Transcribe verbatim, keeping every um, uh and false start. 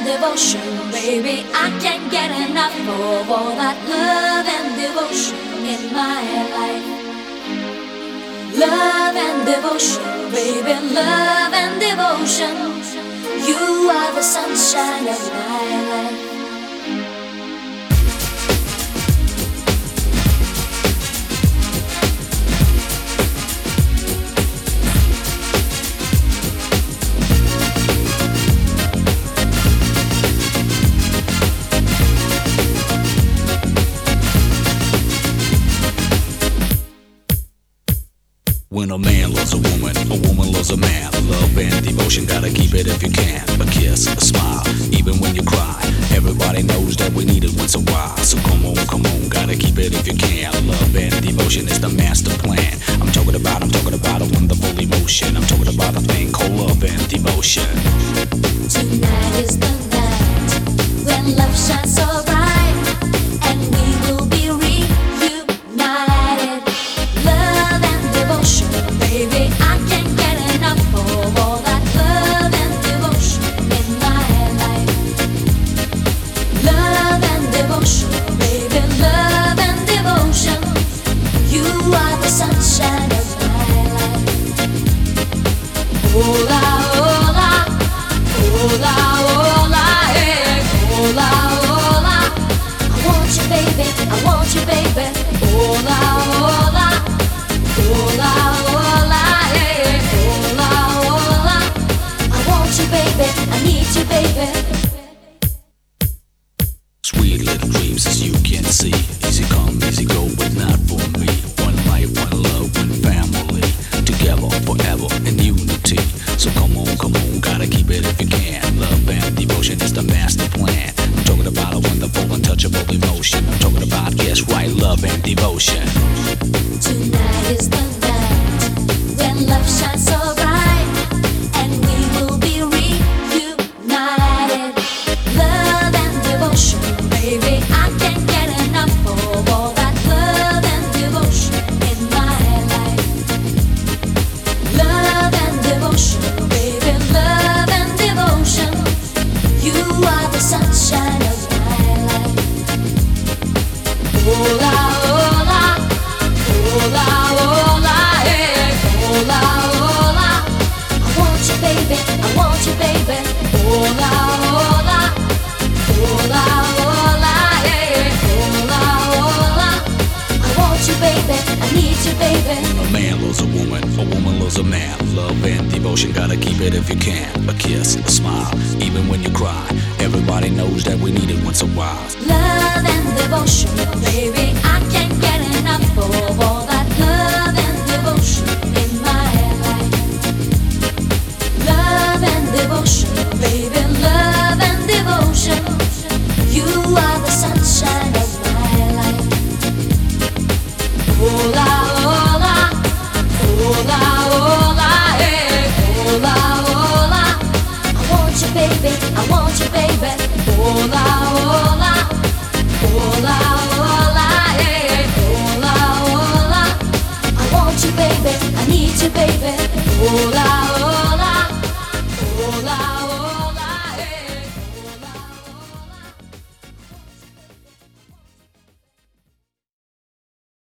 devotion, baby. I can't get enough of all that love and devotion in my life. Love and devotion, baby, love and devotion. You are the sunshine of my life. When a man loves a woman, a woman loves a man. Love and devotion, gotta keep it if you can. A kiss, a smile, even when you cry. Everybody knows that we need it once in a while. So come on, come on, gotta keep it if you can. Love and devotion is the master plan. I'm talking about, I'm talking about a wonderful emotion. I'm talking about a thing called love and devotion. Tonight is the night when love shines so bright, and we will be reunited. Love and devotion, baby, I can't get enough of all that love and devotion in my life. Love and devotion, baby, love and devotion. You are the sunshine of my life. Hola, hola, hola, hola, eh, hola, hola. I want you, baby, I want you, baby. Hola, hola, hola, hola, eh, hola, hola. I want you, baby, I need you, baby. Sweet little dreams as you can see. Easy come, easy go, but not for me. One life, one love, one family. Together forever in unity. So come on, come on, gotta keep it if you can. Love and devotion is the master plan. I'm talking about a wonderful, untouchable emotion. I'm talking about, yes, right, love and devotion. Tonight is the night when love shines so bright, and we will be reunited. Love and devotion, baby, I can't get enough of all that love and devotion in my life. Love and devotion, baby, love and devotion. You are the sunshine of my life. Hola, hola, hola, hola, eh, hola, hola. I want you, baby, I want you, baby. Hola, hola, hola, hola, eh, hola, hola. I want you, baby, I need you, baby. A man loves a woman, a woman loves a man. Love and devotion, gotta keep it if you can. A kiss, a smile, even when you cry. Everybody knows that we need it once in a while. Love and devotion, baby, I can't get enough of all that love and devotion in my life. Love and devotion, baby, love and devotion. You are the sunshine of my life. Hola, hola, hola, hola, eh, hola, hola. I want you, baby, I want you, baby. Hola, hola, hola, hola, eh, hola, hola. I want you, baby, I need you, baby. Hola, hola, hola.